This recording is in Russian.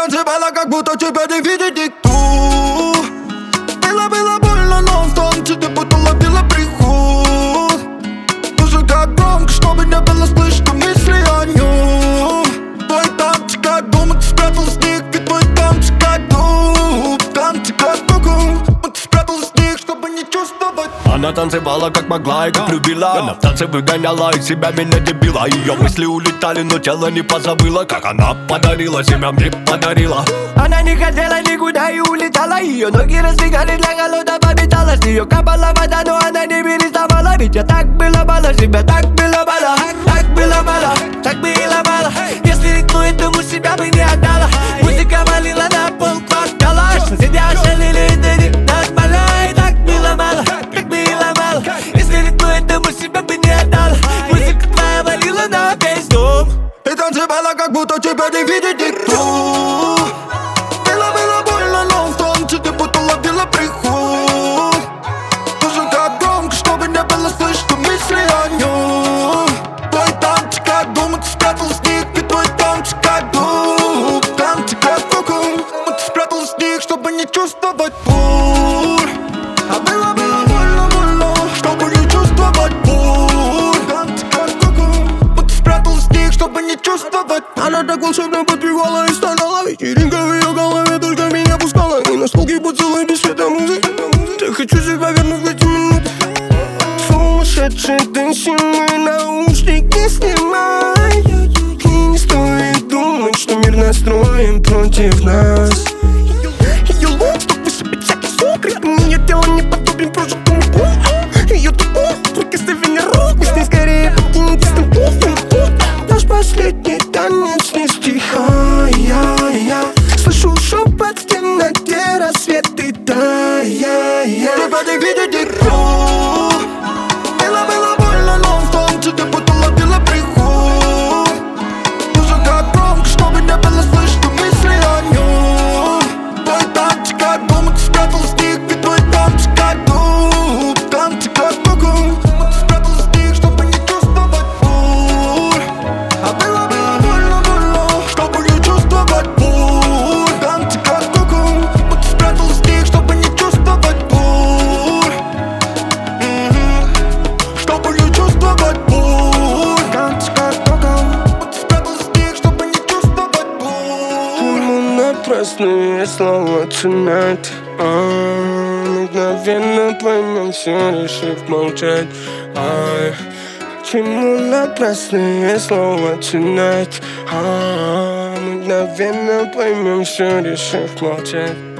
танцевала, как будто тебя не видит никто. Было больно, но в танце ты будто ловила приход. Музыка громко, чтобы не было слышно мысли о нем. Твой танцы как дом, ты спряталась в них, ведь твой танцы как дом. Танцы как кукол, ты спряталась в них, чтобы не чувствовать. Она танцевала как могла и как любила. Она в танце выгоняла из себя меня дебила. Ее мысли улетали, но тело не позабыло. Как она подарила себя, мне подарила. Она не хотела никуда и улетала. Ее ноги раздвигали для голодного металла. С нее капала вода, но она не переставала. Ведь я так было мало, себя так было мало. Так было мало, так было мало. Если ритму этому себя бы не отдала. Музыка валила на пол квартала. Соседи ошалели, это не нормально. И так было мало, так было мало. Если ритму этому себя бы не отдала. Музыка твоя валила на весь дом. Ты танцевала, как будто тебя не видит никто. Было больно, но в танце ты будто ловила приход. Музыка громко, чтобы не было слышно мысли о нем. Твой танцы как дом, ты спряталась в них, ведь твой танцы как дом. Танцы как кукол, ты спряталась в них, чтобы не чувствовать боль. А было больно, чтобы не чувствовать боль. Танцы как кукол, ты спряталась в них, чтобы не чувствовать. Она так волшебно подпевала и стонала. Вечеринка в ее голове только меня пускала. И на столке поцелуй без света музыки. Я хочу себя вернуть в эти минуты. Сумасшедший танцуй, наушники снимай. И не стоит думать, что мир настроен против нас. Ее лук, что высыпет всякий сок. Ритм ее тела не подобен прожитому году. Ее тупо, прикосновение рук. Мы с ней скорее покинете столбов. Наш последний танец не стихая. Слышу шепот в темноте, рассветы тая. Тебя не видит никто. Было больно, но в танце ты будто ловила приход. Музыка громко, чтобы не было слышно мысли о нем. Твой танцы как дом, ты спряталась в них, ведь твой танцы как дом. Танцы как кукол, ты спряталась в них, чтобы не чувствовать боль. А было больно, чтобы не чувствовать боль. Танцы как кукол, ты спряталась в них, чтобы не чувствовать боль. Чтобы не чувствовать боль. Танцы как кукол, ты спряталась в них, чтобы не чувствовать боль. Ему напрасные слова tonight. Мгновенно поймем все, решив молчать. Чему напрасные слова tonight? Мгновенно поймем все, решив молчать.